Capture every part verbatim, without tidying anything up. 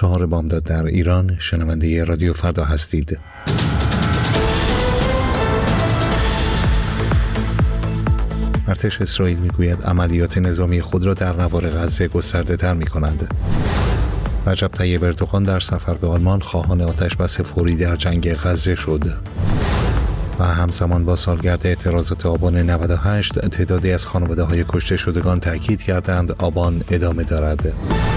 چهار بامداد در ایران، شنونده رادیو فردا هستید. ارتش اسرائیل میگوید عملیات نظامی خود را در نوار غزه گسترده تر می کند. رجب طیب اردوغان در سفر به آلمان خواهان آتشبس فوری در جنگ غزه شد. و همزمان با سالگرد اعتراضات آبان نود و هشت تعدادی از خانواده‌های کشته شدگان تاکید کردند آبان ادامه دارد.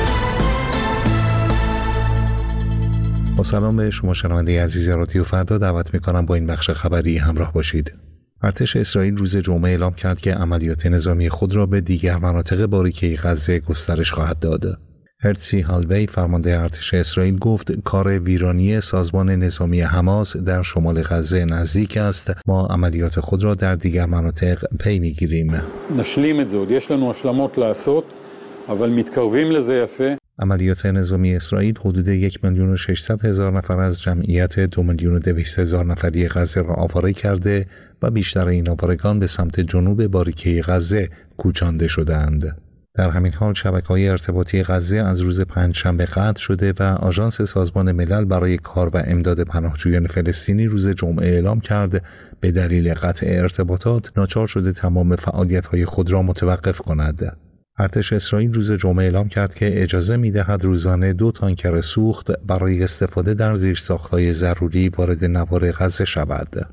با سلام به شما شنونده عزیز رادیو فردا، دعوت می‌کنم با این بخش خبری همراه باشید. ارتش اسرائیل روز جمعه اعلام کرد که عملیات نظامی خود را به دیگر مناطق باریکه غزه گسترش خواهد داد. هرتزی هالوی فرمانده ارتش اسرائیل گفت کار ویرانی سازمان نظامی حماس در شمال غزه نزدیک است. ما عملیات خود را در دیگر مناطق پی میگیریم. نشلیم את זה, עוד יש לנו השלמות לעשות, אבל מתקרבים לזה יפה. عملیات نظامی اسرائیل حدود یک میلیون و ششصد هزار نفر از جمعیت دو میلیون و دویست هزار نفری غزه را آواره کرده و بیشتر این آوارگان به سمت جنوب باریکه غزه کوچانده شدند. در همین حال شبکه‌های ارتباطی غزه از روز پنجشنبه قطع شده و آژانس سازمان ملل برای کار و امداد پناهجویان فلسطینی روز جمعه اعلام کرد به دلیل قطع ارتباطات ناچار شده تمام فعالیت‌های خود را متوقف کند. ارتش اسرائیل روز جمعه اعلام کرد که اجازه می‌دهد روزانه دو تانکر سوخت برای استفاده در زیرساخت‌های ضروری وارد نوار غزه شود.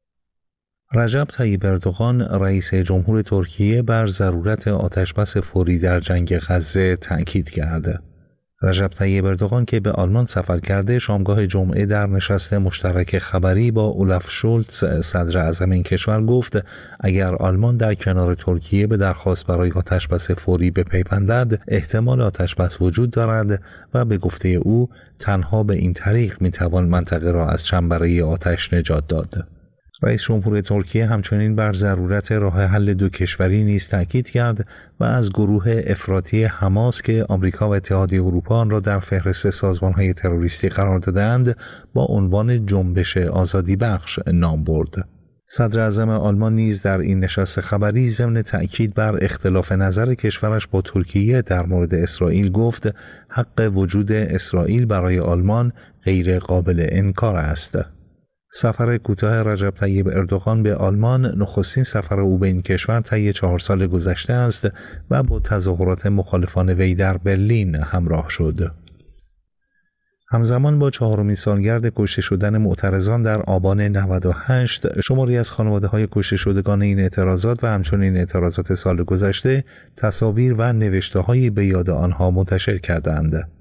رجب طیب اردوغان رئیس جمهور ترکیه بر ضرورت آتشبس فوری در جنگ غزه تأکید کرد. رجب طیب اردوغان که به آلمان سفر کرده شامگاه جمعه در نشست مشترک خبری با اولاف شولتز صدر اعظم این کشور گفت اگر آلمان در کنار ترکیه به درخواست برای آتشبس فوری بپیوندد احتمال آتشبس وجود دارد و به گفته او تنها به این طریق میتوان منطقه را از چنبره آتش نجات داد. رئیس جمهور ترکیه همچنین بر ضرورت راه حل دو کشوری نیز تاکید کرد و از گروه افراطی حماس که آمریکا و اتحادیه اروپا آن را در فهرست سازمان‌های تروریستی قرار دادند با عنوان جنبش آزادی بخش نام برد. صدر اعظم آلمان نیز در این نشست خبری ضمن تأکید بر اختلاف نظر کشورش با ترکیه در مورد اسرائیل گفت حق وجود اسرائیل برای آلمان غیر قابل انکار است. سفر کوتاه رجب طیب اردوغان به آلمان نخستین سفر او به این کشور طی چهار سال گذشته است و با تظاهرات مخالفان وی در برلین همراه شد. همزمان با چهارمین سالگرد کشته شدن معترضان در آبان نود و هشت شماری از خانواده‌های کشته شدگان این اعتراضات و همچنین اعتراضات سال گذشته تصاویر و نوشته‌هایی به یاد آنها منتشر کردند.